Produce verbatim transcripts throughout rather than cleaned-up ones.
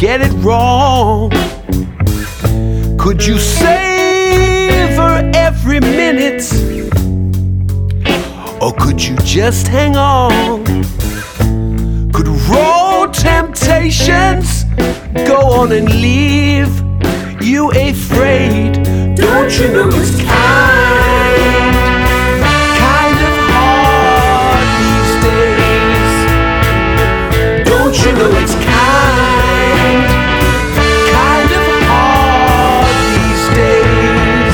get it wrong? Could you savor every minute? Or could you just hang on? Could road temptations go on and leave you afraid? Don't you know it's kind, kind of hard these days? Don't you know it's kind, kind of hard these days?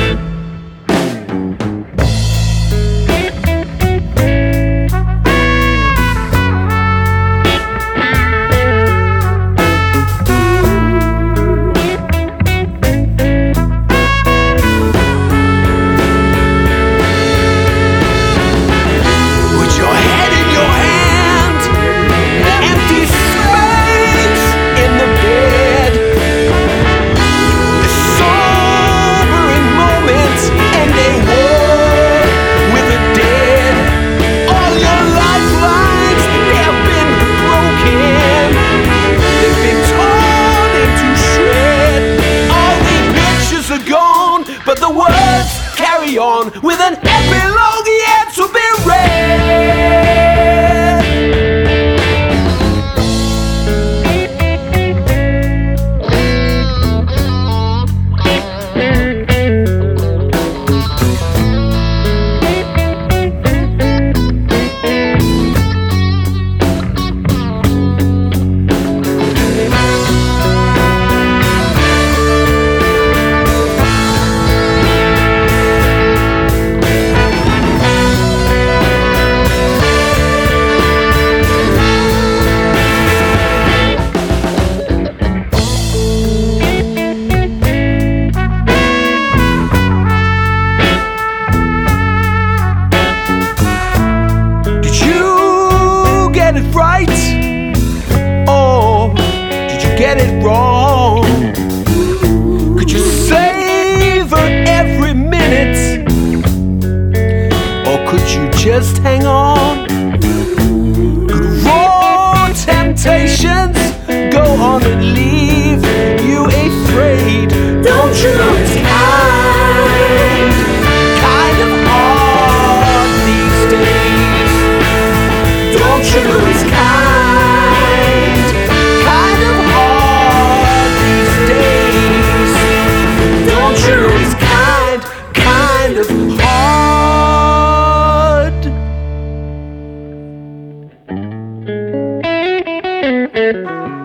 But the words carry on with an epilogue yet to be read. Right? Or did you get it wrong? Could you savor every minute? Or could you just hang on? Could raw temptations go on and leave you afraid? Don't you know it's kind, kind of hard these days? Don't you know it's kind, kind of hard these days? Don't you know it's kind, kind of hard?